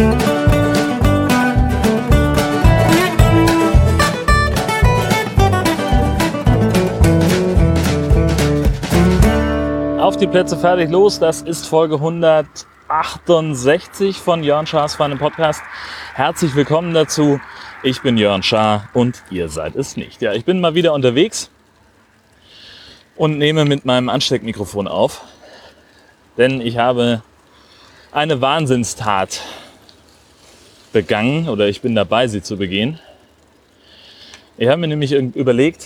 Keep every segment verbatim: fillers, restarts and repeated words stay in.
Auf die Plätze, fertig, los. Das ist Folge hundertachtundsechzig von Jörn Schars Feinem Podcast. Herzlich willkommen dazu. Ich bin Jörn Schaar und ihr seid es nicht. Ja, ich bin mal wieder unterwegs und nehme mit meinem Ansteckmikrofon auf, denn ich habe eine Wahnsinnstat begangen oder ich bin dabei, sie zu begehen. Ich habe mir nämlich überlegt,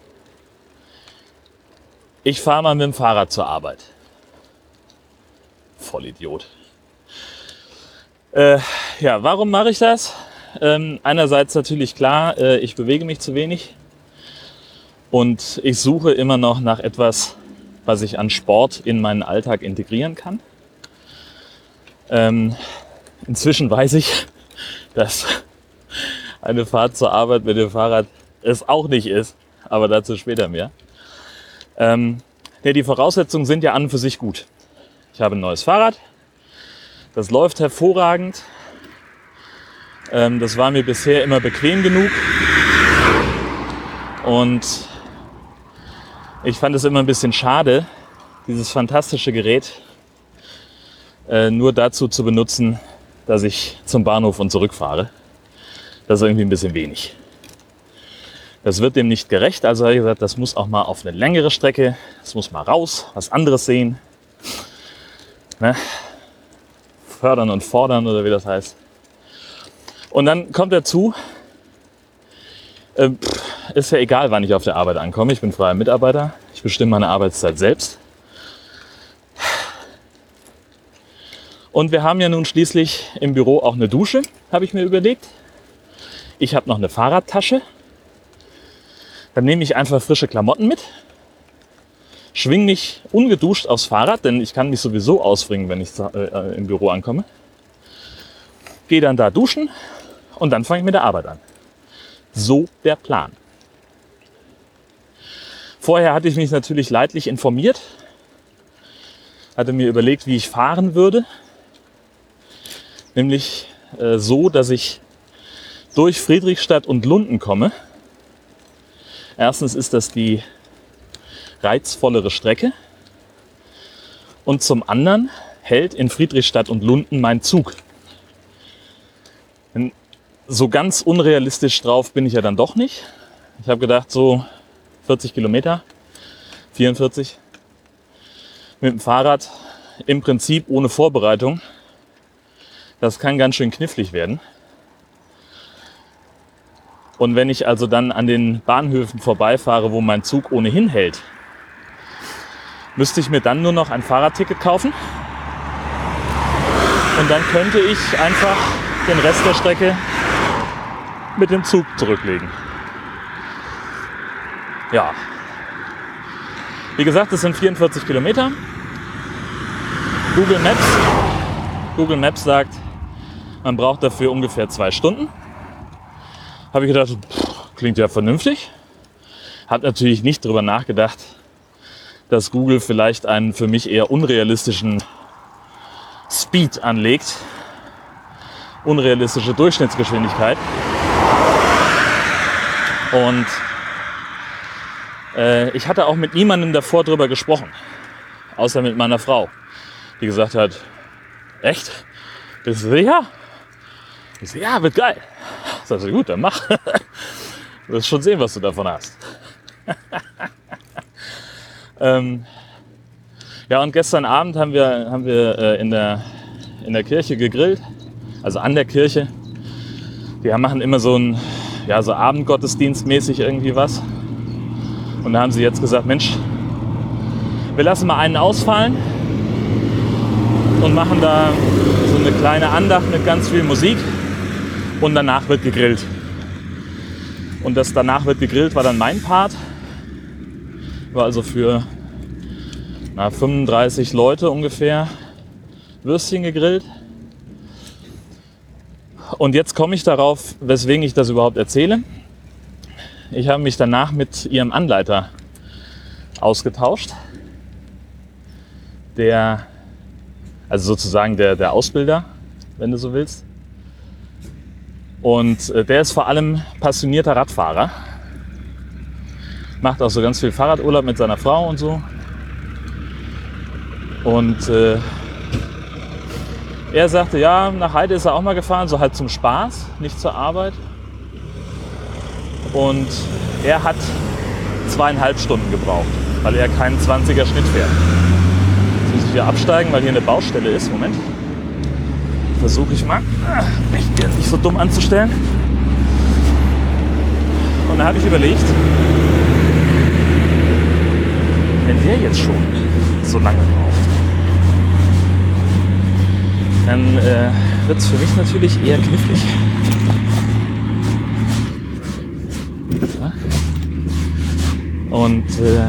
ich fahre mal mit dem Fahrrad zur Arbeit. Vollidiot. Äh, ja, warum mache ich das? Ähm, einerseits natürlich klar, äh, ich bewege mich zu wenig und ich suche immer noch nach etwas, was ich an Sport in meinen Alltag integrieren kann. Ähm, inzwischen weiß ich, dass eine Fahrt zur Arbeit mit dem Fahrrad es auch nicht ist, aber dazu später mehr. Ähm, ja, die Voraussetzungen sind ja an und für sich gut. Ich habe ein neues Fahrrad, das läuft hervorragend. Ähm, das war mir bisher immer bequem genug und ich fand es immer ein bisschen schade, dieses fantastische Gerät äh, nur dazu zu benutzen, dass ich zum Bahnhof und zurückfahre. Das ist irgendwie ein bisschen wenig. Das wird dem nicht gerecht, also habe ich gesagt, das muss auch mal auf eine längere Strecke, das muss mal raus, was anderes sehen. Ne? Fördern und fordern oder wie das heißt. Und dann kommt dazu, äh, ist ja egal, wann ich auf der Arbeit ankomme, ich bin freier Mitarbeiter, ich bestimme meine Arbeitszeit selbst. Und wir haben ja nun schließlich im Büro auch eine Dusche, habe ich mir überlegt. Ich habe noch eine Fahrradtasche. Dann nehme ich einfach frische Klamotten mit, schwinge mich ungeduscht aufs Fahrrad, denn ich kann mich sowieso ausbringen, wenn ich äh, im Büro ankomme. Gehe dann da duschen und dann fange ich mit der Arbeit an. So der Plan. Vorher hatte ich mich natürlich leidlich informiert, hatte mir überlegt, wie ich fahren würde. Nämlich äh, so, dass ich durch Friedrichstadt und Lunden komme. Erstens ist das die reizvollere Strecke und zum anderen hält in Friedrichstadt und Lunden mein Zug. Denn so ganz unrealistisch drauf bin ich ja dann doch nicht. Ich habe gedacht, so vierzig Kilometer, vierundvierzig mit dem Fahrrad, im Prinzip ohne Vorbereitung. Das kann ganz schön knifflig werden. Und wenn ich also dann an den Bahnhöfen vorbeifahre, wo mein Zug ohnehin hält, müsste ich mir dann nur noch ein Fahrradticket kaufen. Und dann könnte ich einfach den Rest der Strecke mit dem Zug zurücklegen. Ja. Wie gesagt, es sind vierundvierzig Kilometer. Google Maps, Google Maps sagt, man braucht dafür ungefähr zwei Stunden. Habe ich gedacht, pff, klingt ja vernünftig. Habe natürlich nicht darüber nachgedacht, dass Google vielleicht einen für mich eher unrealistischen Speed anlegt. Unrealistische Durchschnittsgeschwindigkeit. Und äh, ich hatte auch mit niemandem davor drüber gesprochen. Außer mit meiner Frau, die gesagt hat, echt? Bist du sicher? Ich so, ja, wird geil. Ich sag so, gut, dann mach. Du wirst schon sehen, was du davon hast. ähm, ja, und gestern Abend haben wir, haben wir äh, in, der, in der Kirche gegrillt. Also an der Kirche. Die machen immer so ein, ja, so Abendgottesdienstmäßig irgendwie was. Und da haben sie jetzt gesagt, Mensch, wir lassen mal einen ausfallen und machen da so eine kleine Andacht mit ganz viel Musik. Und danach wird gegrillt. Und das danach wird gegrillt war dann mein Part. War also für na, fünfunddreißig Leute ungefähr Würstchen gegrillt. Und jetzt komme ich darauf, weswegen ich das überhaupt erzähle. Ich habe mich danach mit ihrem Anleiter ausgetauscht. Der, also sozusagen der, der Ausbilder, wenn du so willst. Und äh, der ist vor allem passionierter Radfahrer. Macht auch so ganz viel Fahrradurlaub mit seiner Frau und so. Und äh, er sagte, ja, nach Heide ist er auch mal gefahren, so halt zum Spaß, nicht zur Arbeit. Und er hat zweieinhalb Stunden gebraucht, weil er keinen zwanziger Schnitt fährt. Jetzt muss ich hier absteigen, weil hier eine Baustelle ist. Moment. Versuche ich mal, mich hier nicht so dumm anzustellen. Und da habe ich überlegt, wenn der jetzt schon so lange braucht, dann äh, wird es für mich natürlich eher knifflig. Und äh,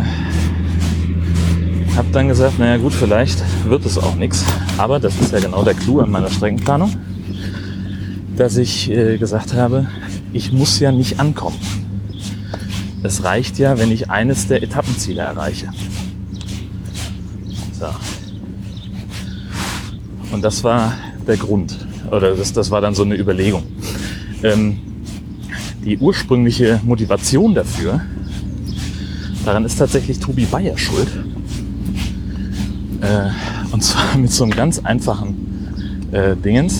habe dann gesagt, naja gut, vielleicht wird es auch nichts. Aber das ist ja genau der Clou an meiner Streckenplanung, dass ich äh, gesagt habe, ich muss ja nicht ankommen. Es reicht ja, wenn ich eines der Etappenziele erreiche. So. Und das war der Grund, oder das, das war dann so eine Überlegung. Ähm, die ursprüngliche Motivation dafür, daran ist tatsächlich Tobi Bayer schuld. Äh, und zwar mit so einem ganz einfachen äh, Dingens.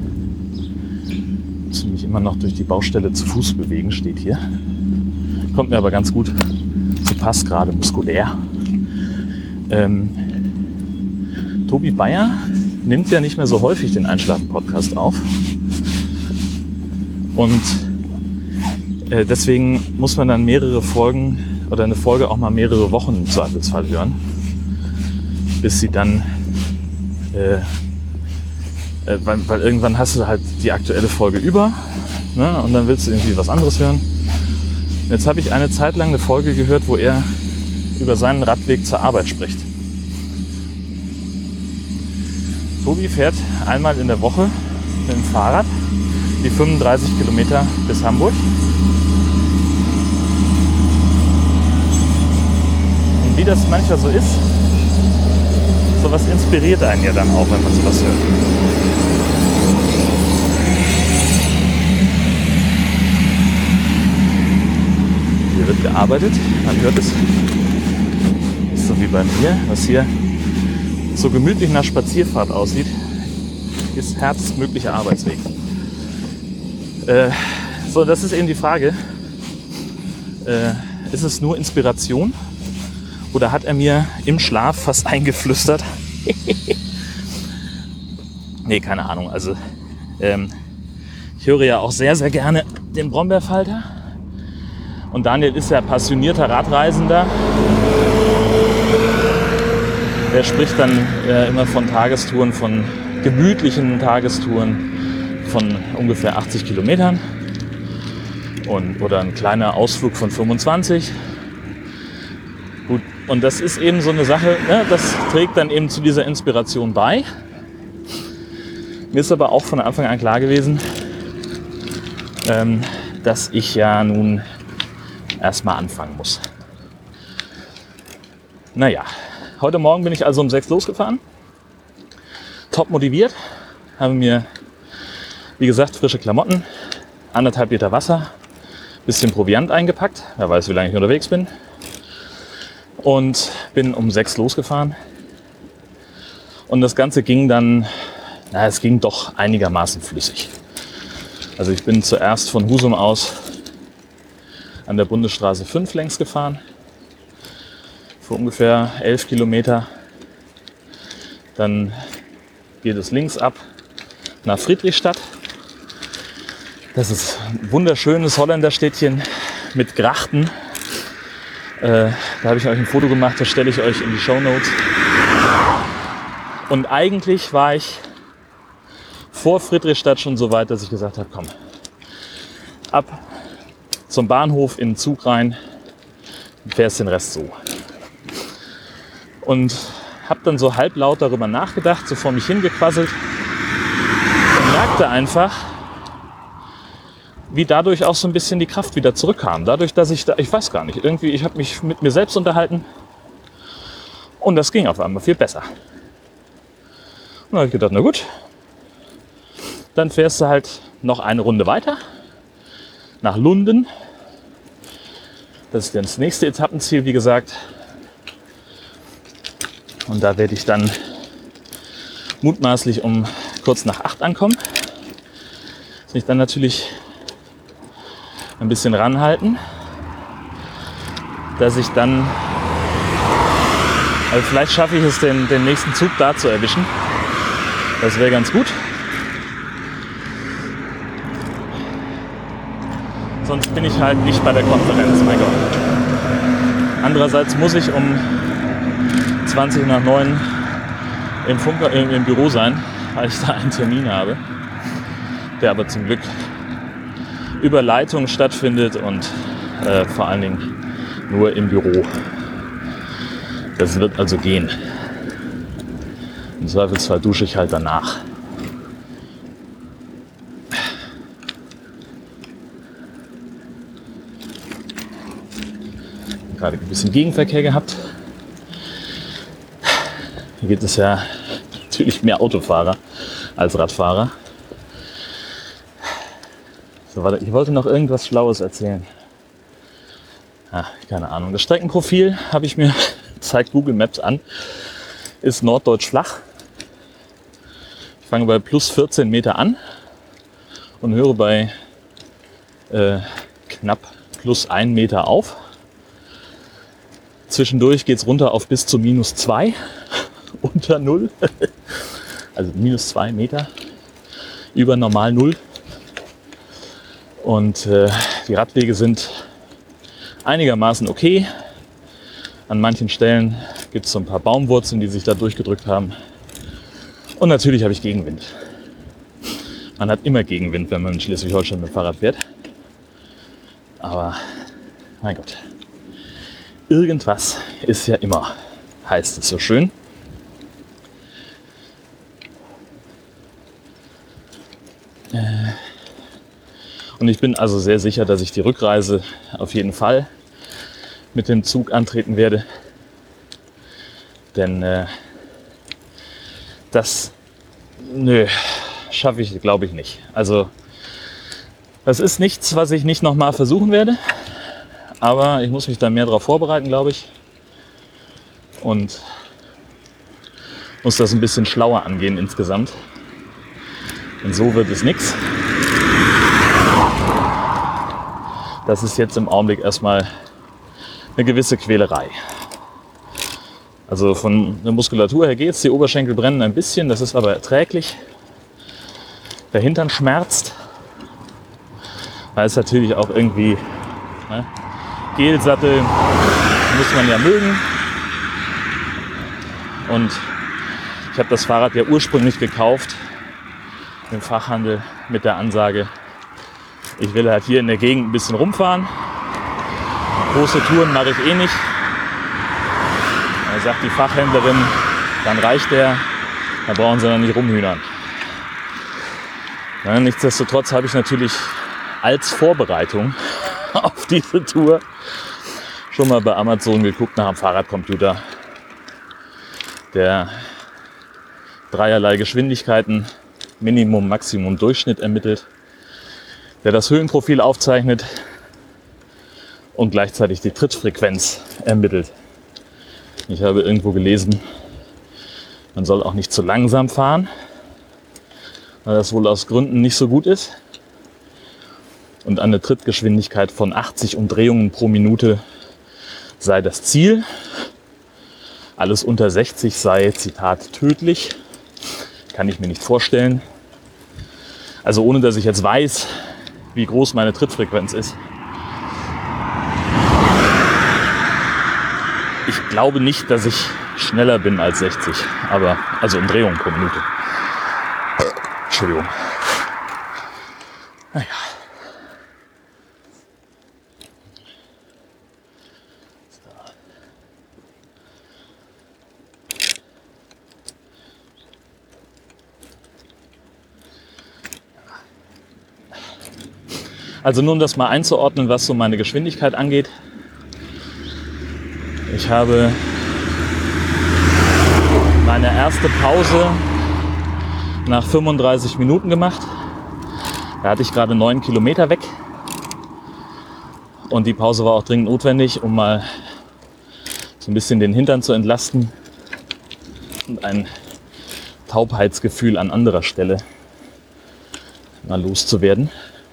Ich muss mich immer noch durch die Baustelle zu Fuß bewegen, steht hier. Kommt mir aber ganz gut zu Pass, gerade muskulär. Ähm, Tobi Bayer nimmt ja nicht mehr so häufig den Einschlafen-Podcast auf. Und äh, deswegen muss man dann mehrere Folgen oder eine Folge auch mal mehrere Wochen im Zweifelsfall hören, bis sie dann, äh, äh, weil, weil irgendwann hast du halt die aktuelle Folge über, ne, und dann willst du irgendwie was anderes hören. Jetzt habe ich eine Zeit lang eine Folge gehört, wo er über seinen Radweg zur Arbeit spricht. Tobi fährt einmal in der Woche mit dem Fahrrad die fünfunddreißig Kilometer bis Hamburg. Und wie das manchmal so ist, sowas inspiriert einen ja dann auch, wenn man sowas hört. Hier wird gearbeitet, man hört es. Ist so wie bei mir, was hier so gemütlich nach Spazierfahrt aussieht, ist härtestmöglicher Arbeitsweg. Äh, so, das ist eben die Frage, äh, ist es nur Inspiration oder hat er mir im Schlaf fast eingeflüstert? Nee, keine Ahnung. Also ähm, ich höre ja auch sehr, sehr gerne den Brombeerfalter. Und Daniel ist ja passionierter Radreisender. Er spricht dann äh, immer von Tagestouren, von gemütlichen Tagestouren von ungefähr achtzig Kilometern und, oder ein kleiner Ausflug von fünfundzwanzig. Gut, und das ist eben so eine Sache, ne, das trägt dann eben zu dieser Inspiration bei. Mir ist aber auch von Anfang an klar gewesen, ähm, dass ich ja nun erstmal anfangen muss. Naja. Heute Morgen bin ich also um sechs losgefahren, top motiviert, habe mir, wie gesagt, frische Klamotten, anderthalb Liter Wasser, bisschen Proviant eingepackt, wer weiß, wie lange ich unterwegs bin, und bin um sechs losgefahren. Und das Ganze ging dann, na, es ging doch einigermaßen flüssig. Also ich bin zuerst von Husum aus an der Bundesstraße fünf längs gefahren, für ungefähr elf Kilometer. Dann geht es links ab nach Friedrichstadt. Das ist ein wunderschönes Holländerstädtchen mit Grachten. Äh, da habe ich euch ein Foto gemacht, das stelle ich euch in die Shownotes. Und eigentlich war ich vor Friedrichstadt schon so weit, dass ich gesagt habe, komm, ab zum Bahnhof in den Zug rein, fährst den Rest so. Und habe dann so halblaut darüber nachgedacht, so vor mich hingequasselt und merkte einfach, wie dadurch auch so ein bisschen die Kraft wieder zurückkam. Dadurch, dass ich da, ich weiß gar nicht, irgendwie, ich habe mich mit mir selbst unterhalten und das ging auf einmal viel besser. Und dann habe ich gedacht, na gut, dann fährst du halt noch eine Runde weiter nach Lunden. Das ist das nächste Etappenziel, wie gesagt. Und da werde ich dann mutmaßlich um kurz nach acht ankommen. Muss mich dann natürlich ein bisschen ranhalten, dass ich dann, also vielleicht schaffe ich es, den, den nächsten Zug da zu erwischen. Das wäre ganz gut. Sonst bin ich halt nicht bei der Konferenz, mein Gott. Andererseits muss ich um zwanzig nach neun im, Funker, im, im Büro sein, weil ich da einen Termin habe, der aber zum Glück über Leitung stattfindet und äh, vor allen Dingen nur im Büro. Das wird also gehen. Im Zweifelsfall dusche ich halt danach. Gerade ein bisschen Gegenverkehr gehabt. Hier gibt es ja natürlich mehr Autofahrer als Radfahrer. So, warte, ich wollte noch irgendwas Schlaues erzählen. Ah, keine Ahnung. Das Streckenprofil habe ich mir, zeigt Google Maps an, ist norddeutsch flach. Ich fange bei plus vierzehn Meter an und höre bei äh, knapp plus ein Meter auf. Zwischendurch geht es runter auf bis zu minus zwei, unter null, also minus zwei Meter, über normal null. Und äh, die Radwege sind einigermaßen okay. An manchen Stellen gibt es so ein paar Baumwurzeln, die sich da durchgedrückt haben. Und natürlich habe ich Gegenwind. Man hat immer Gegenwind, wenn man in Schleswig-Holstein mit dem Fahrrad fährt. Aber mein Gott. Irgendwas ist ja immer, heißt es so schön. Und ich bin also sehr sicher, dass ich die Rückreise auf jeden Fall mit dem Zug antreten werde. Denn äh, das, nö, schaffe ich, glaube ich, nicht. Also das ist nichts, was ich nicht nochmal versuchen werde. Aber ich muss mich da mehr darauf vorbereiten, glaube ich. Und muss das ein bisschen schlauer angehen insgesamt. Und so wird es nichts. Das ist jetzt im Augenblick erstmal eine gewisse Quälerei. Also von der Muskulatur her geht's. Die Oberschenkel brennen ein bisschen, das ist aber erträglich. Der Hintern schmerzt. Weil es natürlich auch irgendwie, ne, Gelsattel muss man ja mögen. Und ich habe das Fahrrad ja ursprünglich gekauft im Fachhandel mit der Ansage, ich will halt hier in der Gegend ein bisschen rumfahren. Große Touren mache ich eh nicht. Da sagt die Fachhändlerin, dann reicht der, da brauchen sie dann nicht rumhühnern. Ja, nichtsdestotrotz habe ich natürlich als Vorbereitung auf diese Tour schon mal bei Amazon geguckt nach einem Fahrradcomputer, der dreierlei Geschwindigkeiten, Minimum, Maximum, Durchschnitt ermittelt, der das Höhenprofil aufzeichnet und gleichzeitig die Trittfrequenz ermittelt. Ich habe irgendwo gelesen, man soll auch nicht zu langsam fahren, weil das wohl aus Gründen nicht so gut ist. Und eine Trittgeschwindigkeit von achtzig Umdrehungen pro Minute sei das Ziel. Alles unter sechzig sei, Zitat, tödlich. Kann ich mir nicht vorstellen. Also ohne, dass ich jetzt weiß, wie groß meine Trittfrequenz ist. Ich glaube nicht, dass ich schneller bin als sechzig. Aber, also Umdrehungen pro Minute. Entschuldigung. Naja. Also nur um das mal einzuordnen, was so meine Geschwindigkeit angeht. Ich habe meine erste Pause nach fünfunddreißig Minuten gemacht. Da hatte ich gerade neun Kilometer weg und die Pause war auch dringend notwendig, um mal so ein bisschen den Hintern zu entlasten und ein Taubheitsgefühl an anderer Stelle mal loszuwerden.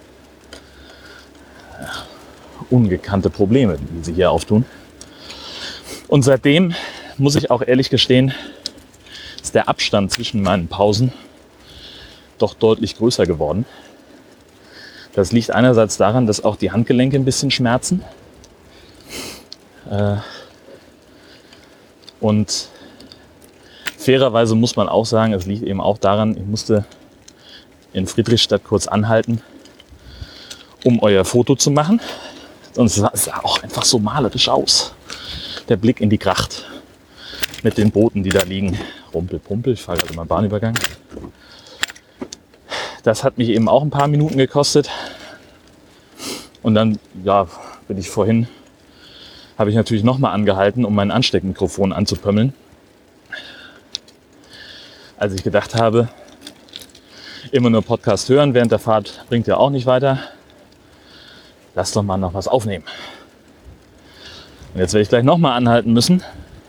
Ja, ungekannte Probleme, die sie hier auftun. Und seitdem muss ich auch ehrlich gestehen, ist der Abstand zwischen meinen Pausen doch deutlich größer geworden. Das liegt einerseits daran, dass auch die Handgelenke ein bisschen schmerzen. Äh, und fairerweise muss man auch sagen, es liegt eben auch daran, ich musste in Friedrichstadt kurz anhalten, um euer Foto zu machen. Und es sah, es sah auch einfach so malerisch aus. Der Blick in die Gracht mit den Booten, die da liegen. Rumpel, pumpel, ich fahre gerade mal einen Bahnübergang. Das hat mich eben auch ein paar Minuten gekostet. Und dann, ja, bin ich vorhin, habe ich natürlich nochmal angehalten, um mein Ansteckmikrofon anzupömmeln. Als ich gedacht habe, immer nur Podcast hören während der Fahrt bringt ja auch nicht weiter. Lass doch mal noch was aufnehmen. Und jetzt werde ich gleich nochmal anhalten müssen.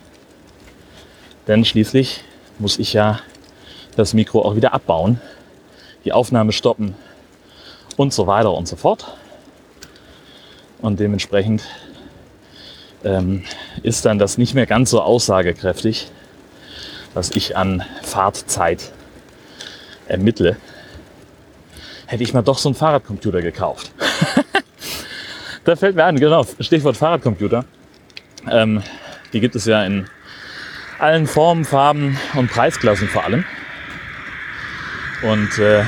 Denn schließlich muss ich ja das Mikro auch wieder abbauen, die Aufnahme stoppen und so weiter und so fort. Und dementsprechend ähm, ist dann das nicht mehr ganz so aussagekräftig, was ich an Fahrtzeit ermittle. Hätte ich mal doch so einen Fahrradcomputer gekauft. Da fällt mir an, genau, Stichwort Fahrradcomputer. Ähm, die gibt es ja in allen Formen, Farben und Preisklassen vor allem. Und äh,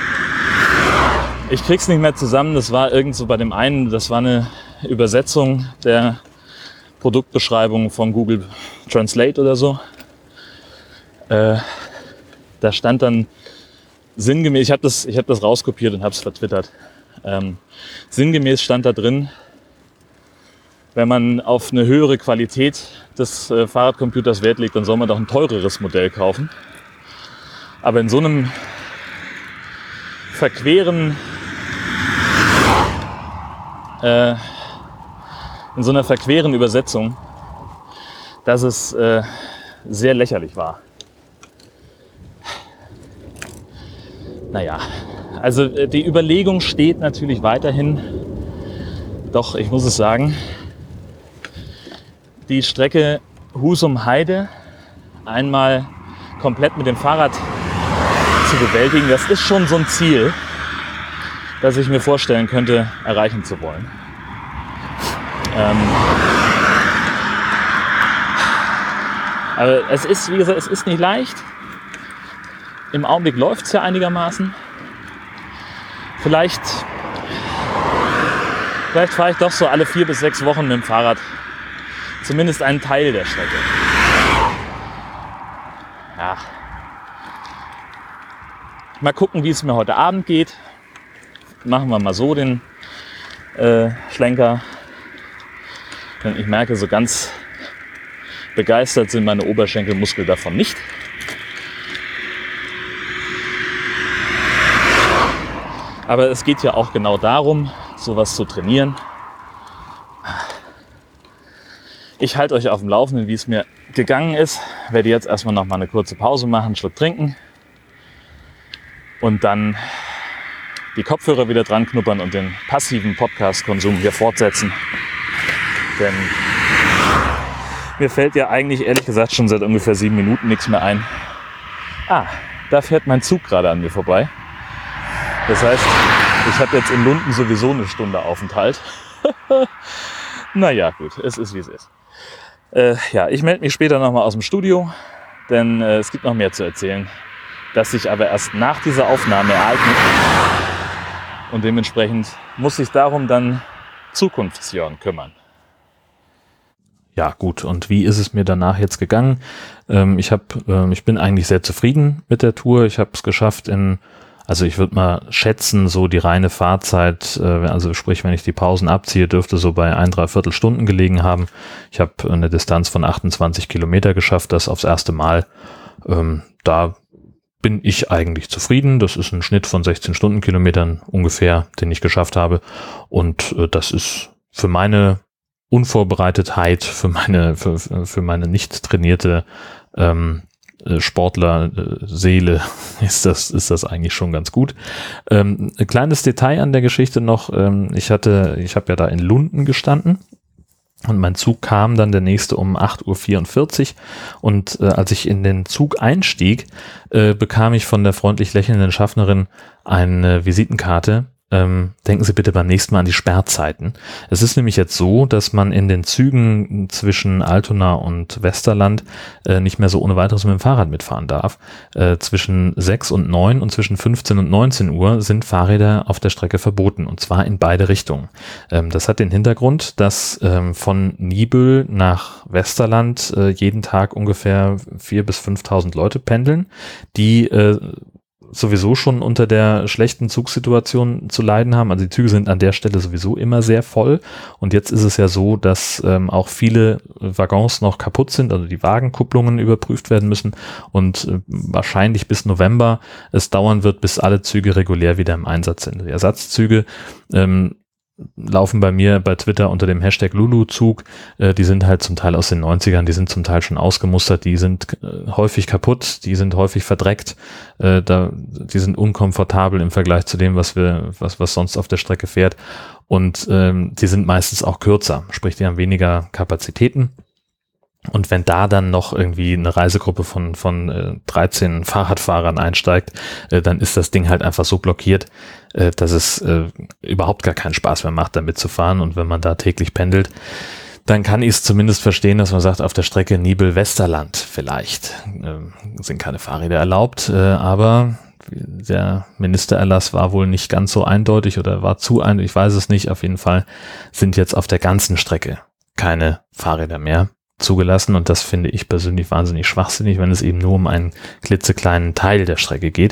ich krieg's nicht mehr zusammen. Das war irgend so bei dem einen, das war eine Übersetzung der Produktbeschreibung von Google Translate oder so. Äh, da stand dann sinngemäß, ich habe das, ich hab das rauskopiert und habe es vertwittert. Ähm, sinngemäß stand da drin, wenn man auf eine höhere Qualität des äh, Fahrradcomputers Wert legt, dann soll man doch ein teureres Modell kaufen. Aber in so einem verqueren, äh, in so einer verqueren Übersetzung, dass es äh, sehr lächerlich war. Naja, also die Überlegung steht natürlich weiterhin, doch ich muss es sagen, die Strecke Husum-Heide einmal komplett mit dem Fahrrad zu bewältigen, das ist schon so ein Ziel, das ich mir vorstellen könnte, erreichen zu wollen. Ähm, aber es ist, wie gesagt, es ist nicht leicht. Im Augenblick läuft es ja einigermaßen. Vielleicht, vielleicht fahre ich doch so alle vier bis sechs Wochen mit dem Fahrrad zumindest einen Teil der Strecke. Ja. Mal gucken, wie es mir heute Abend geht. Machen wir mal so den äh, Schlenker. Denn ich merke, so ganz begeistert sind meine Oberschenkelmuskeln davon nicht. Aber es geht ja auch genau darum, sowas zu trainieren. Ich halte euch auf dem Laufenden, wie es mir gegangen ist. Werde jetzt erstmal noch mal eine kurze Pause machen, einen Schluck trinken und dann die Kopfhörer wieder dran knuppern und den passiven Podcast-Konsum hier fortsetzen. Denn mir fällt ja eigentlich ehrlich gesagt schon seit ungefähr sieben Minuten nichts mehr ein. Ah, da fährt mein Zug gerade an mir vorbei. Das heißt, ich habe jetzt in Lunden sowieso eine Stunde Aufenthalt. Naja, gut, es ist wie es ist. Äh, ja, ich melde mich später nochmal aus dem Studio, denn äh, es gibt noch mehr zu erzählen, das sich aber erst nach dieser Aufnahme ereignet. Und dementsprechend muss sich darum dann Zukunftsjörn kümmern. Ja, gut. Und wie ist es mir danach jetzt gegangen? Ähm, ich hab, ähm, ich bin eigentlich sehr zufrieden mit der Tour. Ich habe es geschafft in, also ich würde mal schätzen, so die reine Fahrzeit, äh, also sprich, wenn ich die Pausen abziehe, dürfte so bei ein, dreiviertel Stunden gelegen haben. Ich habe eine Distanz von achtundzwanzig Kilometer geschafft, das aufs erste Mal. Ähm, da bin ich eigentlich zufrieden. Das ist ein Schnitt von sechzehn Stundenkilometern ungefähr, den ich geschafft habe. Und äh, das ist für meine Unvorbereitetheit, für meine, für, für meine nicht trainierte ähm, Sportler-Seele ist das, ist das eigentlich schon ganz gut. Ähm, ein kleines Detail an der Geschichte noch. Ähm, ich hatte, ich habe ja da in Lunden gestanden. Und mein Zug kam dann der nächste um acht Uhr vierundvierzig und äh, als ich in den Zug einstieg, äh, bekam ich von der freundlich lächelnden Schaffnerin eine Visitenkarte. Ähm, denken Sie bitte beim nächsten Mal an die Sperrzeiten. Es ist nämlich jetzt so, dass man in den Zügen zwischen Altona und Westerland äh, nicht mehr so ohne weiteres mit dem Fahrrad mitfahren darf. Äh, zwischen sechs und neun und zwischen fünfzehn und neunzehn Uhr sind Fahrräder auf der Strecke verboten und zwar in beide Richtungen. Ähm, das hat den Hintergrund, dass ähm, von Niebüll nach Westerland äh, jeden Tag ungefähr viertausend bis fünftausend Leute pendeln, die äh, sowieso schon unter der schlechten Zugsituation zu leiden haben. Also die Züge sind an der Stelle sowieso immer sehr voll und jetzt ist es ja so, dass ähm, auch viele Waggons noch kaputt sind, also die Wagenkupplungen überprüft werden müssen und äh, wahrscheinlich bis November es dauern wird, bis alle Züge regulär wieder im Einsatz sind. Die Ersatzzüge ähm, laufen bei mir bei Twitter unter dem Hashtag Lulu-Zug. Äh, die sind halt zum Teil aus den neunzigern, die sind zum Teil schon ausgemustert, die sind äh, häufig kaputt, die sind häufig verdreckt, äh, da, die sind unkomfortabel im Vergleich zu dem, was wir, was, was sonst auf der Strecke fährt. Und ähm, die sind meistens auch kürzer, sprich, die haben weniger Kapazitäten. Und wenn da dann noch irgendwie eine Reisegruppe von von äh, dreizehn Fahrradfahrern einsteigt, äh, dann ist das Ding halt einfach so blockiert, äh, dass es äh, überhaupt gar keinen Spaß mehr macht, damit zu fahren. Und wenn man da täglich pendelt, dann kann ich es zumindest verstehen, dass man sagt, auf der Strecke Niebüll-Westerland vielleicht äh, sind keine Fahrräder erlaubt, äh, aber der Ministererlass war wohl nicht ganz so eindeutig oder war zu eindeutig, ich weiß es nicht. Auf jeden Fall sind jetzt auf der ganzen Strecke keine Fahrräder mehr zugelassen und das finde ich persönlich wahnsinnig schwachsinnig, wenn es eben nur um einen klitzekleinen Teil der Strecke geht.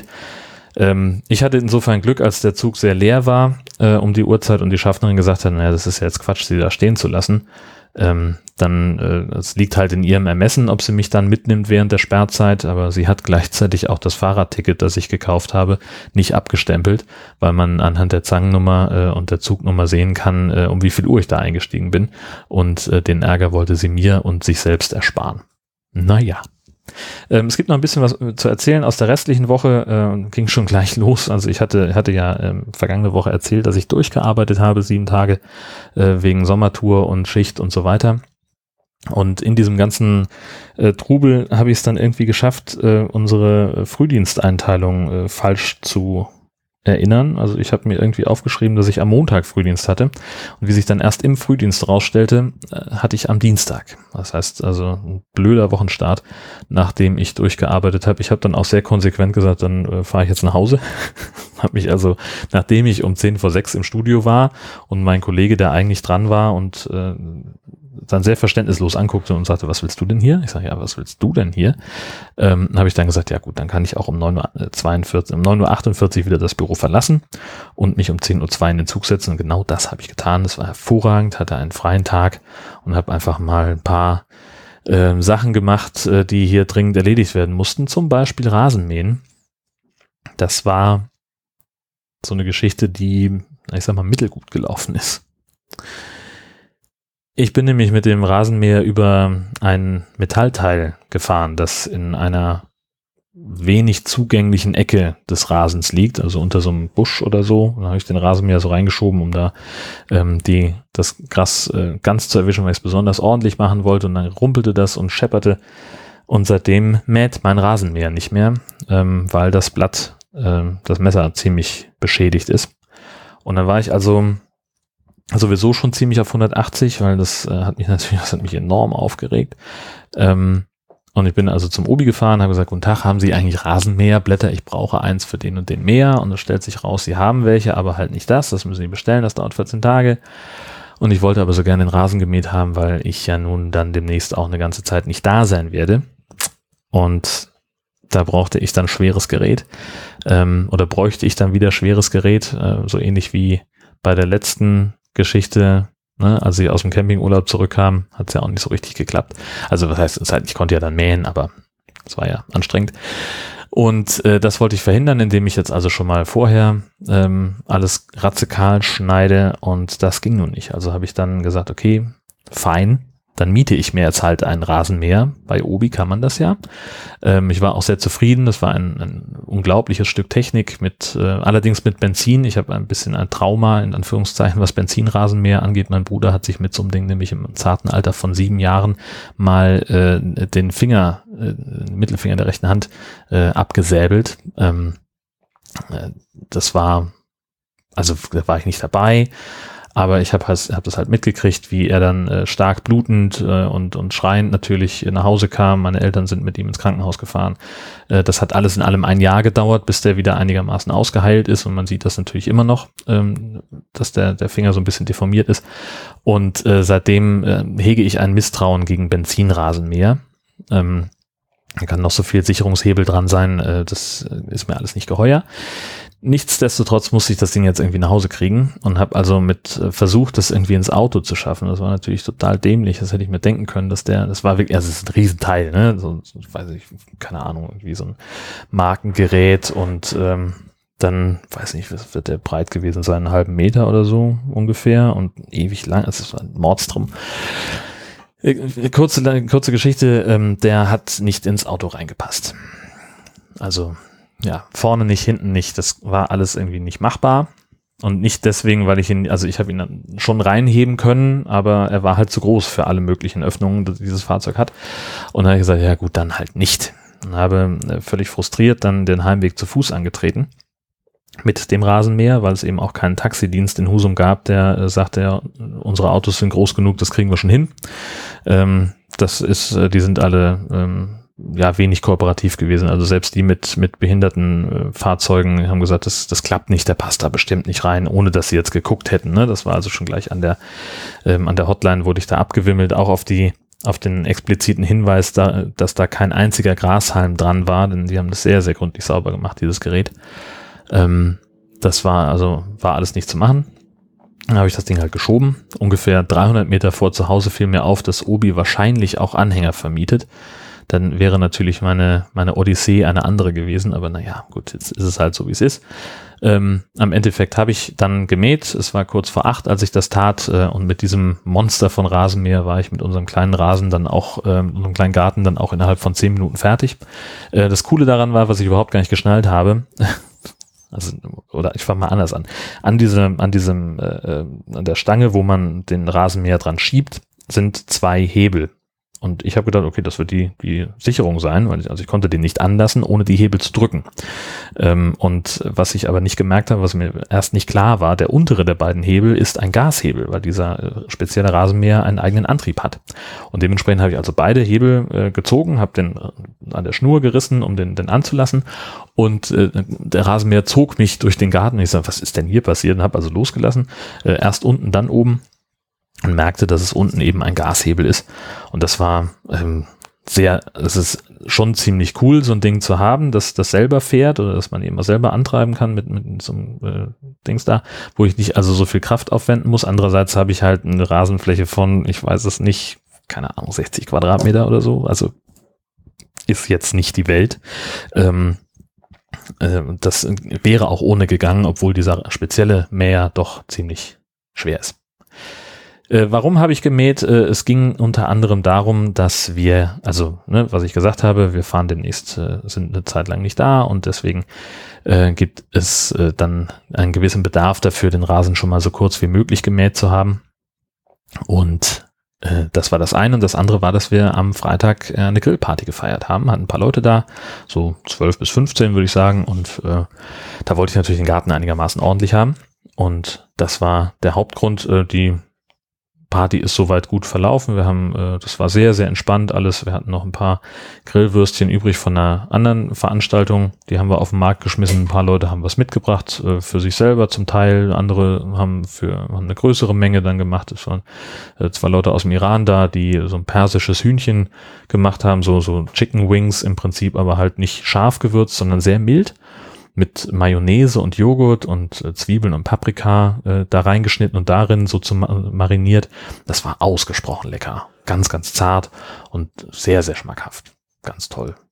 Ähm, ich hatte insofern Glück, als der Zug sehr leer war äh, um die Uhrzeit und die Schaffnerin gesagt hat, naja, das ist ja jetzt Quatsch, sie da stehen zu lassen. Ähm, dann, äh, es liegt halt in ihrem Ermessen, ob sie mich dann mitnimmt während der Sperrzeit, aber sie hat gleichzeitig auch das Fahrradticket, das ich gekauft habe, nicht abgestempelt, weil man anhand der Zangennummer äh, und der Zugnummer sehen kann, äh, um wie viel Uhr ich da eingestiegen bin und äh, den Ärger wollte sie mir und sich selbst ersparen. Naja. Ähm, es gibt noch ein bisschen was zu erzählen aus der restlichen Woche, äh, ging schon gleich los. Also ich hatte, hatte ja ähm, vergangene Woche erzählt, dass ich durchgearbeitet habe, sieben Tage äh, wegen Sommertour und Schicht und so weiter. Und in diesem ganzen äh, Trubel habe ich es dann irgendwie geschafft, äh, unsere Frühdiensteinteilung äh, falsch zu erinnern. Also ich habe mir irgendwie aufgeschrieben, dass ich am Montag Frühdienst hatte und wie sich dann erst im Frühdienst rausstellte, äh, hatte ich am Dienstag. Das heißt also ein blöder Wochenstart, nachdem ich durchgearbeitet habe. Ich habe dann auch sehr konsequent gesagt, dann äh, fahre ich jetzt nach Hause. Habe mich also, nachdem ich um zehn vor sechs im Studio war und mein Kollege, der eigentlich dran war und äh, dann sehr verständnislos anguckte und sagte, was willst du denn hier? Ich sage, ja, was willst du denn hier? Ähm, habe ich dann gesagt, ja gut, dann kann ich auch um neun Uhr zweiundvierzig, um neun Uhr achtundvierzig wieder das Büro verlassen und mich um zehn Uhr zwei in den Zug setzen. Und genau das habe ich getan. Das war hervorragend, hatte einen freien Tag und habe einfach mal ein paar äh, Sachen gemacht, äh, die hier dringend erledigt werden mussten. Zum Beispiel Rasenmähen. Das war so eine Geschichte, die, ich sag mal, mittelgut gelaufen ist. Ich bin nämlich mit dem Rasenmäher über ein Metallteil gefahren, das in einer wenig zugänglichen Ecke des Rasens liegt, also unter so einem Busch oder so. Dann habe ich den Rasenmäher so reingeschoben, um da ähm, die das Gras äh, ganz zu erwischen, weil ich es besonders ordentlich machen wollte. Und dann rumpelte das und schepperte. Und seitdem mäht mein Rasenmäher nicht mehr, ähm, weil das Blatt, äh, das Messer ziemlich beschädigt ist. Und dann war ich also sowieso schon ziemlich auf hundertachtzig, weil das äh, hat mich natürlich, das hat mich enorm aufgeregt. Ähm, und ich bin also zum Obi gefahren, habe gesagt, guten Tag, haben Sie eigentlich Rasenmäherblätter? Ich brauche eins für den und den Mäher. Und es stellt sich raus, Sie haben welche, aber halt nicht das. Das müssen Sie bestellen, das dauert vierzehn Tage. Und ich wollte aber so gerne den Rasen gemäht haben, weil ich ja nun dann demnächst auch eine ganze Zeit nicht da sein werde. Und da brauchte ich dann schweres Gerät. Ähm, oder bräuchte ich dann wieder schweres Gerät, äh, so ähnlich wie bei der letzten Geschichte, ne, als ich aus dem Campingurlaub zurückkam, hat es ja auch nicht so richtig geklappt. Also was heißt, es halt, ich konnte ja dann mähen, aber es war ja anstrengend. Und äh, das wollte ich verhindern, indem ich jetzt also schon mal vorher ähm, alles radikal schneide und das ging nun nicht. Also habe ich dann gesagt, okay, fein, dann miete ich mir jetzt halt ein Rasenmäher. Bei Obi kann man das ja. Ähm, ich war auch sehr zufrieden. Das war ein, ein unglaubliches Stück Technik, mit äh, allerdings mit Benzin. Ich habe ein bisschen ein Trauma, in Anführungszeichen, was Benzinrasenmäher angeht. Mein Bruder hat sich mit so einem Ding nämlich im zarten Alter von sieben Jahren mal äh, den Finger, äh, den Mittelfinger der rechten Hand äh, abgesäbelt. Ähm, äh, das war, also da war ich nicht dabei. Aber ich habe hab das halt mitgekriegt, wie er dann äh, stark blutend äh, und, und schreiend natürlich nach Hause kam. Meine Eltern sind mit ihm ins Krankenhaus gefahren. Äh, das hat alles in allem ein Jahr gedauert, bis der wieder einigermaßen ausgeheilt ist. Und man sieht das natürlich immer noch, ähm, dass der, der Finger so ein bisschen deformiert ist. Und äh, seitdem äh, hege ich ein Misstrauen gegen Benzinrasenmäher. Ähm, da kann noch so viel Sicherungshebel dran sein. Äh, das ist mir alles nicht geheuer. Nichtsdestotrotz musste ich das Ding jetzt irgendwie nach Hause kriegen und habe also mit äh, versucht, das irgendwie ins Auto zu schaffen. Das war natürlich total dämlich. Das hätte ich mir denken können, dass der, das war wirklich, also es ist ein Riesenteil, ne? So, so, weiß ich, keine Ahnung, irgendwie so ein Markengerät und ähm, dann, weiß nicht, was wird der breit gewesen sein, einen halben Meter oder so ungefähr und ewig lang. Es ist ein Mordstrom. Äh, kurze, kurze Geschichte, ähm, der hat nicht ins Auto reingepasst. Also ja, vorne nicht, hinten nicht. Das war alles irgendwie nicht machbar. Und nicht deswegen, weil ich ihn, also ich habe ihn dann schon reinheben können, aber er war halt zu groß für alle möglichen Öffnungen, die dieses Fahrzeug hat. Und dann habe ich gesagt, ja gut, dann halt nicht. Und habe völlig frustriert dann den Heimweg zu Fuß angetreten. Mit dem Rasenmäher, weil es eben auch keinen Taxidienst in Husum gab, der äh, sagte, ja, unsere Autos sind groß genug, das kriegen wir schon hin. Ähm, das ist, die sind alle ähm, ja wenig kooperativ gewesen. Also selbst die mit mit behinderten äh, Fahrzeugen haben gesagt, das das klappt nicht, der passt da bestimmt nicht rein, ohne dass sie jetzt geguckt hätten. Ne? Das war also schon gleich an der ähm, an der Hotline wurde ich da abgewimmelt, auch auf die auf den expliziten Hinweis, da, dass da kein einziger Grashalm dran war, denn die haben das sehr sehr gründlich sauber gemacht, dieses Gerät. Ähm, das war also war alles nicht zu machen. Dann habe ich das Ding halt geschoben. Ungefähr dreihundert Meter vor zu Hause fiel mir auf, dass Obi wahrscheinlich auch Anhänger vermietet. Dann wäre natürlich meine meine Odyssee eine andere gewesen, aber naja, gut, jetzt ist es halt so, wie es ist. Ähm, am Endeffekt habe ich dann gemäht, es war kurz vor acht, als ich das tat äh, und mit diesem Monster von Rasenmäher war ich mit unserem kleinen Rasen dann auch, äh, unserem kleinen Garten dann auch innerhalb von zehn Minuten fertig. Äh, das Coole daran war, was ich überhaupt gar nicht geschnallt habe, also, oder ich fange mal anders an, an diesem, an diesem, äh, an der Stange, wo man den Rasenmäher dran schiebt, sind zwei Hebel. Und ich habe gedacht, okay, das wird die die Sicherung sein, weil ich, also ich konnte den nicht anlassen, ohne die Hebel zu drücken. Ähm, und was ich aber nicht gemerkt habe, was mir erst nicht klar war, der untere der beiden Hebel ist ein Gashebel, weil dieser äh, spezielle Rasenmäher einen eigenen Antrieb hat. Und dementsprechend habe ich also beide Hebel äh, gezogen, habe den äh, an der Schnur gerissen, um den, den anzulassen. Und äh, der Rasenmäher zog mich durch den Garten. Ich sage, was ist denn hier passiert? Und habe also losgelassen. Äh, erst unten, dann oben. Und merkte, dass es unten eben ein Gashebel ist. Und das war ähm, sehr, es ist schon ziemlich cool, so ein Ding zu haben, dass das selber fährt oder dass man eben mal selber antreiben kann mit, mit so einem äh, Dings da, wo ich nicht also so viel Kraft aufwenden muss. Andererseits habe ich halt eine Rasenfläche von, ich weiß es nicht, keine Ahnung, sechzig Quadratmeter oder so. Also ist jetzt nicht die Welt. Ähm, äh, das wäre auch ohne gegangen, obwohl dieser spezielle Mäher doch ziemlich schwer ist. Äh, warum habe ich gemäht? Äh, es ging unter anderem darum, dass wir, also ne, was ich gesagt habe, wir fahren demnächst, äh, sind eine Zeit lang nicht da und deswegen äh, gibt es äh, dann einen gewissen Bedarf dafür, den Rasen schon mal so kurz wie möglich gemäht zu haben. Und äh, das war das eine. Und das andere war, dass wir am Freitag äh, eine Grillparty gefeiert haben. Hatten ein paar Leute da, so zwölf bis fünfzehn würde ich sagen. Und äh, da wollte ich natürlich den Garten einigermaßen ordentlich haben. Und das war der Hauptgrund, äh, die Party ist soweit gut verlaufen. Wir haben, äh, das war sehr, sehr entspannt alles. Wir hatten noch ein paar Grillwürstchen übrig von einer anderen Veranstaltung. Die haben wir auf den Markt geschmissen. Ein paar Leute haben was mitgebracht äh, für sich selber zum Teil. Andere haben für haben eine größere Menge dann gemacht. Es waren äh, zwei Leute aus dem Iran da, die so ein persisches Hühnchen gemacht haben. So, so Chicken Wings im Prinzip, aber halt nicht scharf gewürzt, sondern sehr mild. Mit Mayonnaise und Joghurt und äh, Zwiebeln und Paprika äh, da reingeschnitten und darin so zu ma- mariniert. Das war ausgesprochen lecker. Ganz, ganz zart und sehr, sehr schmackhaft. Ganz toll.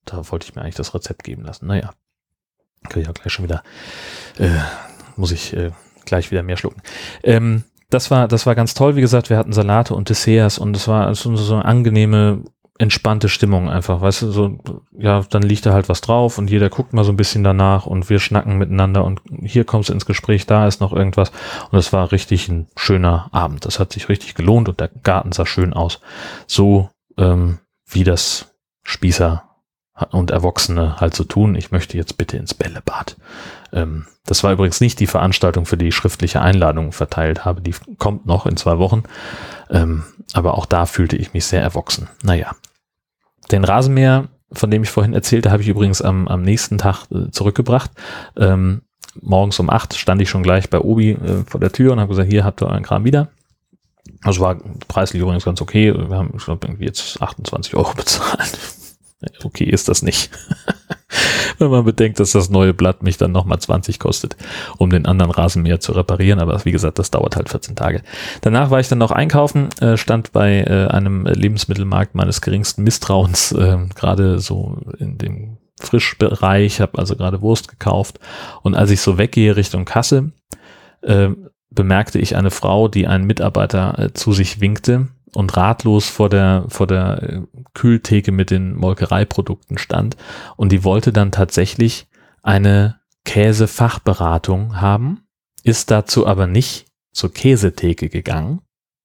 Da wollte ich mir eigentlich das Rezept geben lassen. Naja, kann ich auch gleich schon wieder, äh, muss ich äh, gleich wieder mehr schlucken. Ähm, das war, das war ganz toll. Wie gesagt, wir hatten Salate und Desserts und es war so, so eine angenehme, entspannte Stimmung einfach, weißt du, so, ja, dann liegt da halt was drauf und jeder guckt mal so ein bisschen danach und wir schnacken miteinander und hier kommst du ins Gespräch, da ist noch irgendwas und es war richtig ein schöner Abend. Das hat sich richtig gelohnt und der Garten sah schön aus. So, ähm, wie das Spießer und Erwachsene halt so tun. Ich möchte jetzt bitte ins Bällebad. Ähm, das war übrigens nicht die Veranstaltung, für die ich schriftliche Einladungen verteilt habe. Die kommt noch in zwei Wochen. Ähm, aber auch da fühlte ich mich sehr erwachsen. Naja. Den Rasenmäher, von dem ich vorhin erzählte, habe ich übrigens am, am nächsten Tag äh, zurückgebracht. Ähm, morgens um acht stand ich schon gleich bei Obi äh, vor der Tür und habe gesagt, hier habt ihr euren Kram wieder. Also war preislich übrigens ganz okay. Wir haben, ich glaube, irgendwie jetzt achtundzwanzig Euro bezahlt. Okay ist das nicht. Wenn man bedenkt, dass das neue Blatt mich dann nochmal zwanzig kostet, um den anderen Rasenmäher zu reparieren. Aber wie gesagt, das dauert halt vierzehn Tage. Danach war ich dann noch einkaufen, äh, stand bei äh, einem Lebensmittelmarkt meines geringsten Misstrauens, äh, gerade so in dem Frischbereich, habe also gerade Wurst gekauft. Und als ich so weggehe Richtung Kasse, äh, bemerkte ich eine Frau, die einen Mitarbeiter äh, zu sich winkte und ratlos vor der vor der äh, Kühltheke mit den Molkereiprodukten stand und die wollte dann tatsächlich eine Käsefachberatung haben, ist dazu aber nicht zur Käsetheke gegangen,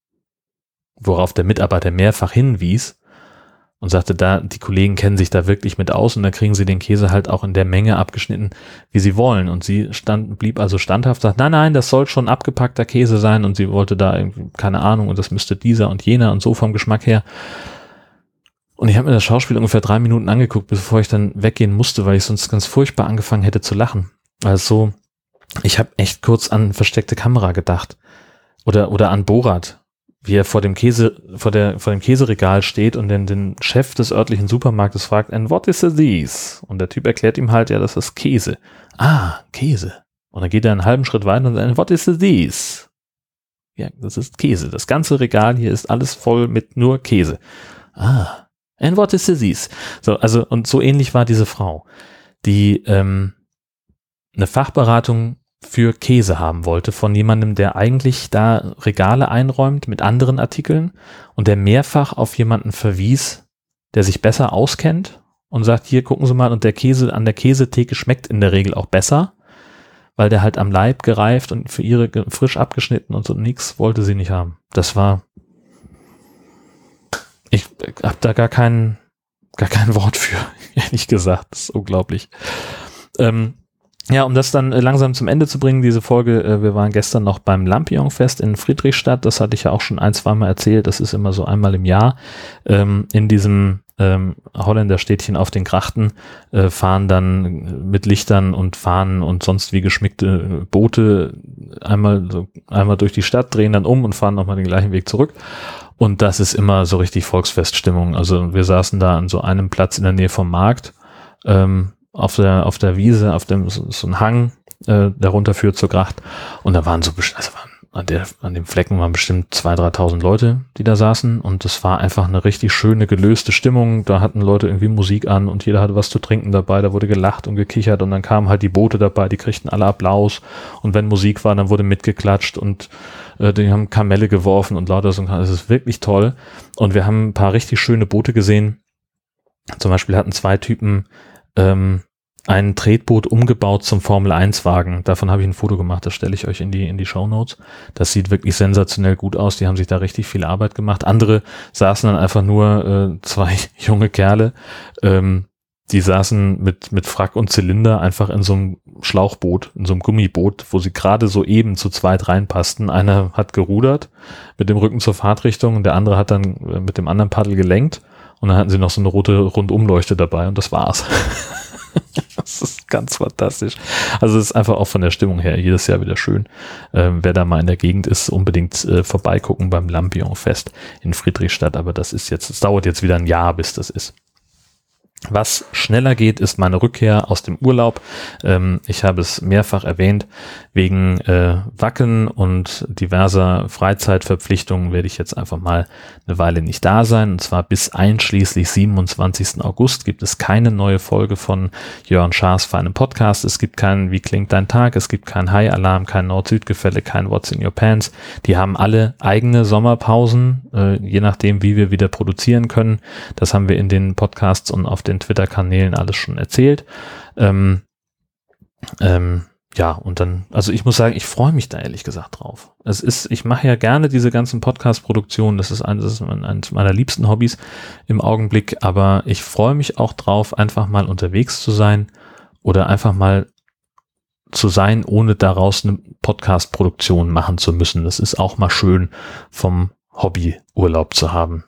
worauf der Mitarbeiter mehrfach hinwies und sagte, da die Kollegen kennen sich da wirklich mit aus und dann kriegen sie den Käse halt auch in der Menge abgeschnitten, wie sie wollen. Und sie stand, blieb also standhaft, sagt, nein, nein, das soll schon abgepackter Käse sein und sie wollte da irgendwie, keine Ahnung, und das müsste dieser und jener und so vom Geschmack her. Und ich habe mir das Schauspiel ungefähr drei Minuten angeguckt, bevor ich dann weggehen musste, weil ich sonst ganz furchtbar angefangen hätte zu lachen. Also ich habe echt kurz an versteckte Kamera gedacht oder oder an Borat, wie er vor dem Käse, vor der, vor dem Käseregal steht und den, den Chef des örtlichen Supermarktes fragt, and what is this? Und der Typ erklärt ihm halt, ja, das ist Käse. Ah, Käse. Und dann geht er einen halben Schritt weiter und sagt, and what is this? Ja, das ist Käse. Das ganze Regal hier ist alles voll mit nur Käse. Ah, and what is this? So, also, und so ähnlich war diese Frau, die, ähm, eine Fachberatung für Käse haben wollte von jemandem, der eigentlich da Regale einräumt mit anderen Artikeln und der mehrfach auf jemanden verwies, der sich besser auskennt und sagt, hier gucken Sie mal, und der Käse an der Käsetheke schmeckt in der Regel auch besser, weil der halt am Leib gereift und für ihre frisch abgeschnitten und so, nix wollte sie nicht haben. Das war, ich habe da gar kein, gar kein Wort für, ehrlich gesagt, das ist unglaublich. Ähm, Ja, um das dann äh, langsam zum Ende zu bringen, diese Folge, äh, wir waren gestern noch beim Lampion-Fest in Friedrichstadt, das hatte ich ja auch schon ein, zwei Mal erzählt, das ist immer so einmal im Jahr. Ähm, in diesem ähm, Holländerstädtchen auf den Grachten äh, fahren dann mit Lichtern und Fahnen und sonst wie geschmückte Boote einmal, so, einmal durch die Stadt, drehen dann um und fahren nochmal den gleichen Weg zurück. Und das ist immer so richtig Volksfeststimmung. Also wir saßen da an so einem Platz in der Nähe vom Markt, ähm, auf der auf der Wiese, auf dem so, so ein Hang, äh, der runterführt zur Gracht und da waren so also waren, an der an dem Flecken waren bestimmt zweitausend, dreitausend Leute, die da saßen und das war einfach eine richtig schöne gelöste Stimmung. Da hatten Leute irgendwie Musik an und jeder hatte was zu trinken dabei, da wurde gelacht und gekichert und dann kamen halt die Boote dabei, die kriegten alle Applaus und wenn Musik war, dann wurde mitgeklatscht und äh, die haben Kamelle geworfen und lauter so. Es ist wirklich toll und wir haben ein paar richtig schöne Boote gesehen. Zum Beispiel hatten zwei Typen ähm, ein Tretboot umgebaut zum Formel eins Wagen. Davon habe ich ein Foto gemacht, das stelle ich euch in die in die Shownotes. Das sieht wirklich sensationell gut aus. Die haben sich da richtig viel Arbeit gemacht. Andere saßen dann einfach nur äh, zwei junge Kerle, ähm, die saßen mit mit Frack und Zylinder einfach in so einem Schlauchboot, in so einem Gummiboot, wo sie gerade so eben zu zweit reinpassten. Einer hat gerudert mit dem Rücken zur Fahrtrichtung und der andere hat dann äh, mit dem anderen Paddel gelenkt und dann hatten sie noch so eine rote Rundumleuchte dabei und das war's. Das ist ganz fantastisch. Also es ist einfach auch von der Stimmung her jedes Jahr wieder schön. Ähm, wer da mal in der Gegend ist, unbedingt äh, vorbeigucken beim Lampion-Fest in Friedrichstadt. Aber das ist jetzt, es dauert jetzt wieder ein Jahr, bis das ist. Was schneller geht, ist meine Rückkehr aus dem Urlaub. Ähm, ich habe es mehrfach erwähnt, wegen äh, Wacken und diverser Freizeitverpflichtungen werde ich jetzt einfach mal eine Weile nicht da sein. Und zwar bis einschließlich siebenundzwanzigsten August gibt es keine neue Folge von Jörn Schaas für einen Podcast. Es gibt keinen Wie klingt dein Tag? Es gibt keinen High-Alarm, kein Nord-Süd-Gefälle, kein What's in your pants. Die haben alle eigene Sommerpausen, äh, je nachdem, wie wir wieder produzieren können. Das haben wir in den Podcasts und auf den Twitter-Kanälen alles schon erzählt. Ähm, ähm, ja, und dann, also ich muss sagen, ich freue mich da ehrlich gesagt drauf. Es ist, ich mache ja gerne diese ganzen Podcast-Produktionen, das ist eines, das ist eines meiner liebsten Hobbys im Augenblick, aber ich freue mich auch drauf, einfach mal unterwegs zu sein oder einfach mal zu sein, ohne daraus eine Podcast-Produktion machen zu müssen. Das ist auch mal schön, vom Hobby Urlaub zu haben.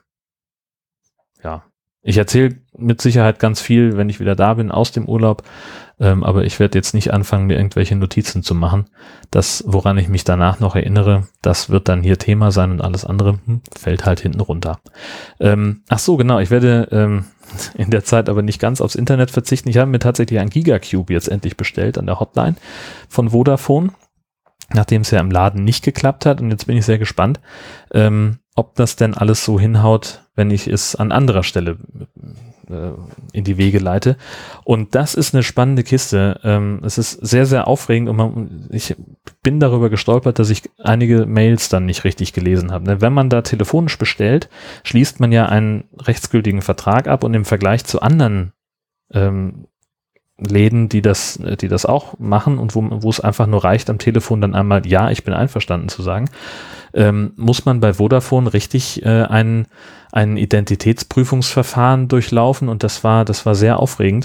Ja. Ich erzähle mit Sicherheit ganz viel, wenn ich wieder da bin, aus dem Urlaub, ähm, aber ich werde jetzt nicht anfangen, mir irgendwelche Notizen zu machen. Das, woran ich mich danach noch erinnere, das wird dann hier Thema sein und alles andere hm, fällt halt hinten runter. Ähm, ach so, genau, ich werde ähm, in der Zeit aber nicht ganz aufs Internet verzichten. Ich habe mir tatsächlich ein Gigacube jetzt endlich bestellt an der Hotline von Vodafone, nachdem es ja im Laden nicht geklappt hat, und jetzt bin ich sehr gespannt, ähm, ob das denn alles so hinhaut, wenn ich es an anderer Stelle äh, in die Wege leite. Und das ist eine spannende Kiste. Ähm, es ist sehr, sehr aufregend und man, ich bin darüber gestolpert, dass ich einige Mails dann nicht richtig gelesen habe. Wenn man da telefonisch bestellt, schließt man ja einen rechtsgültigen Vertrag ab, und im Vergleich zu anderen ähm, Läden, die das, die das auch machen und wo, wo es einfach nur reicht, am Telefon dann einmal ja, ich bin einverstanden zu sagen, ähm, muss man bei Vodafone richtig äh, ein, ein Identitätsprüfungsverfahren durchlaufen, und das war, das war sehr aufregend.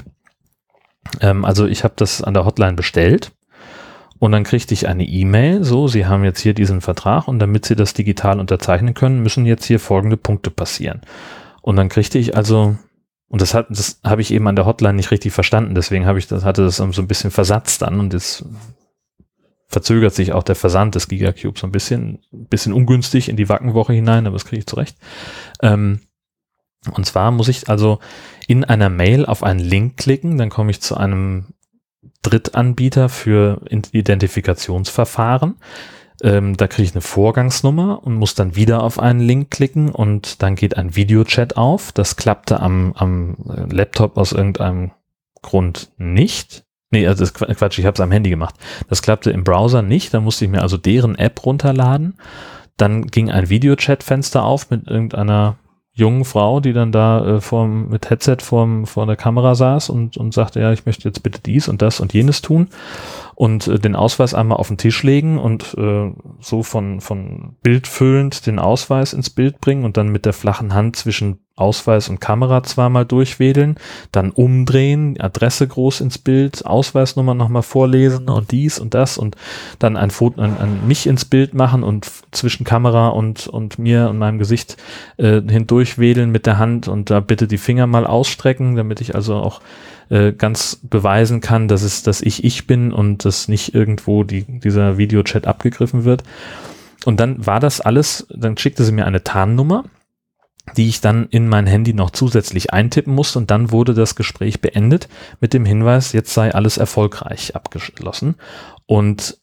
Ähm, also ich habe das an der Hotline bestellt und dann kriegte ich eine E-Mail, so, Sie haben jetzt hier diesen Vertrag, und damit Sie das digital unterzeichnen können, müssen jetzt hier folgende Punkte passieren. Und dann kriegte ich also Und das hat, das habe ich eben an der Hotline nicht richtig verstanden. Deswegen habe ich das, hatte das so ein bisschen Versatz dann, und jetzt verzögert sich auch der Versand des Gigacube so ein bisschen, ein bisschen ungünstig in die Wackenwoche hinein, aber das kriege ich zurecht. Ähm, und zwar muss ich also in einer Mail auf einen Link klicken, dann komme ich zu einem Drittanbieter für Identifikationsverfahren. Ähm, da kriege ich eine Vorgangsnummer und muss dann wieder auf einen Link klicken, und dann geht ein Videochat auf. Das klappte am, am Laptop aus irgendeinem Grund nicht. Nee, also das Quatsch, ich habe es am Handy gemacht. Das klappte im Browser nicht, da musste ich mir also deren App runterladen. Dann ging ein Videochat-Fenster auf mit irgendeiner jungen Frau, die dann da äh, vorm, mit Headset vorm, vor der Kamera saß und, und sagte, ja, ich möchte jetzt bitte dies und das und jenes tun. Und äh, den Ausweis einmal auf den Tisch legen und äh, so von, von bildfüllend den Ausweis ins Bild bringen und dann mit der flachen Hand zwischen Ausweis und Kamera zweimal durchwedeln, dann umdrehen, Adresse groß ins Bild, Ausweisnummer nochmal vorlesen und dies und das, und dann ein Foto an, an mich ins Bild machen und zwischen Kamera und, und mir und meinem Gesicht äh, hindurchwedeln mit der Hand und da bitte die Finger mal ausstrecken, damit ich also auch äh, ganz beweisen kann, dass es, dass ich ich bin und dass nicht irgendwo die, dieser Videochat abgegriffen wird. Und dann war das alles, dann schickte sie mir eine Tarnnummer, die ich dann in mein Handy noch zusätzlich eintippen musste, und dann wurde das Gespräch beendet mit dem Hinweis, jetzt sei alles erfolgreich abgeschlossen. Und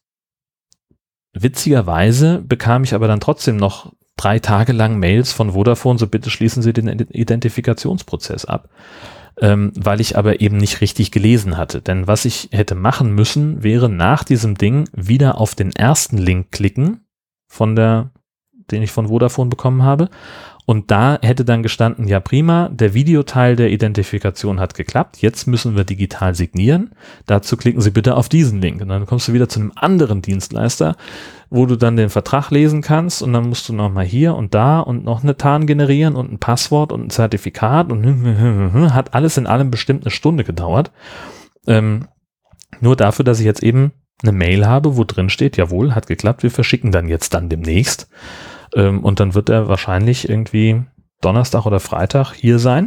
witzigerweise bekam ich aber dann trotzdem noch drei Tage lang Mails von Vodafone, so bitte schließen Sie den Identifikationsprozess ab, ähm, weil ich aber eben nicht richtig gelesen hatte. Denn was ich hätte machen müssen, wäre nach diesem Ding wieder auf den ersten Link klicken, von der, den ich von Vodafone bekommen habe. Und da hätte dann gestanden, ja prima, der Videoteil der Identifikation hat geklappt, jetzt müssen wir digital signieren. Dazu klicken Sie bitte auf diesen Link. Und dann kommst du wieder zu einem anderen Dienstleister, wo du dann den Vertrag lesen kannst, und dann musst du nochmal hier und da und noch eine Tarn generieren und ein Passwort und ein Zertifikat, und hat alles in allem bestimmt eine Stunde gedauert. Ähm, nur dafür, dass ich jetzt eben eine Mail habe, wo drin steht, jawohl, hat geklappt, wir verschicken dann jetzt dann demnächst. Und dann wird er wahrscheinlich irgendwie Donnerstag oder Freitag hier sein.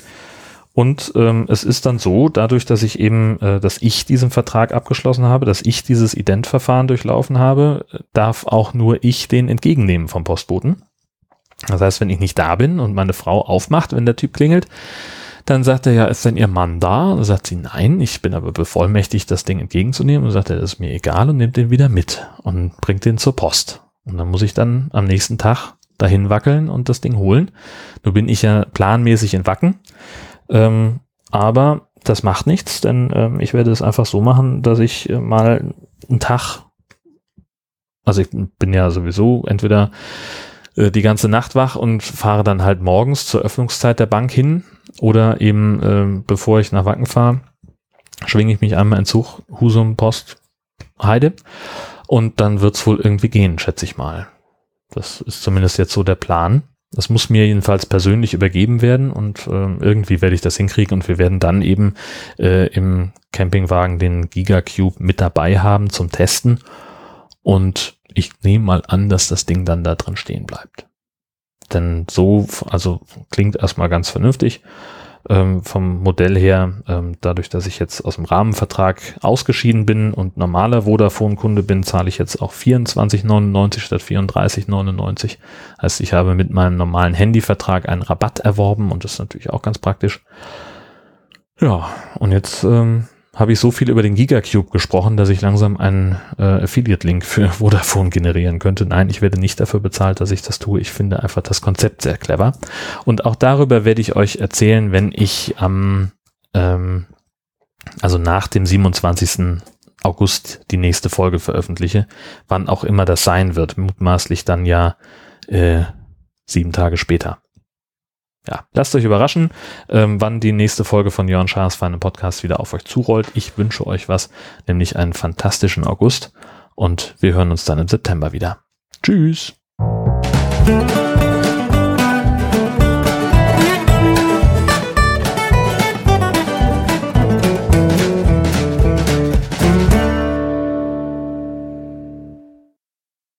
Und ähm, es ist dann so, dadurch, dass ich eben, äh, dass ich diesen Vertrag abgeschlossen habe, dass ich dieses Ident-Verfahren durchlaufen habe, darf auch nur ich den entgegennehmen vom Postboten. Das heißt, wenn ich nicht da bin und meine Frau aufmacht, wenn der Typ klingelt, Dann sagt er, ja, ist denn Ihr Mann da? Und dann sagt sie, nein, ich bin aber bevollmächtigt, das Ding entgegenzunehmen. Und dann sagt er, das ist mir egal und nimmt den wieder mit und bringt den zur Post. Und dann muss ich dann am nächsten Tag dahin wackeln und das Ding holen. Nun bin ich ja planmäßig in Wacken, ähm, aber das macht nichts, denn ähm, ich werde es einfach so machen, dass ich äh, mal einen Tag, also ich bin ja sowieso entweder die ganze Nacht wach und fahre dann halt morgens zur Öffnungszeit der Bank hin oder eben, äh, bevor ich nach Wacken fahre, schwinge ich mich einmal in Zug, Husum, Post, Heide und dann wird's wohl irgendwie gehen, schätze ich mal. Das ist zumindest jetzt so der Plan. Das muss mir jedenfalls persönlich übergeben werden und äh, irgendwie werde ich das hinkriegen und wir werden dann eben äh, im Campingwagen den Gigacube mit dabei haben zum Testen und ich nehme mal an, dass das Ding dann da drin stehen bleibt. Denn so, also klingt erstmal ganz vernünftig ähm, vom Modell her. Ähm, dadurch, dass ich jetzt aus dem Rahmenvertrag ausgeschieden bin und normaler Vodafone-Kunde bin, zahle ich jetzt auch vierundzwanzig neunundneunzig statt vierunddreißig neunundneunzig. Heißt, ich habe mit meinem normalen Handyvertrag einen Rabatt erworben und das ist natürlich auch ganz praktisch. Ja, und jetzt ähm, habe ich so viel über den Gigacube gesprochen, dass ich langsam einen äh, Affiliate-Link für Vodafone generieren könnte. Nein, ich werde nicht dafür bezahlt, dass ich das tue. Ich finde einfach das Konzept sehr clever. Und auch darüber werde ich euch erzählen, wenn ich am, ähm, also nach dem siebenundzwanzigsten August die nächste Folge veröffentliche, wann auch immer das sein wird. Mutmaßlich dann ja äh, sieben Tage später. Ja, lasst euch überraschen, ähm, wann die nächste Folge von Jörn Schaas Feinen Podcast wieder auf euch zurollt. Ich wünsche euch was, nämlich einen fantastischen August und wir hören uns dann im September wieder. Tschüss!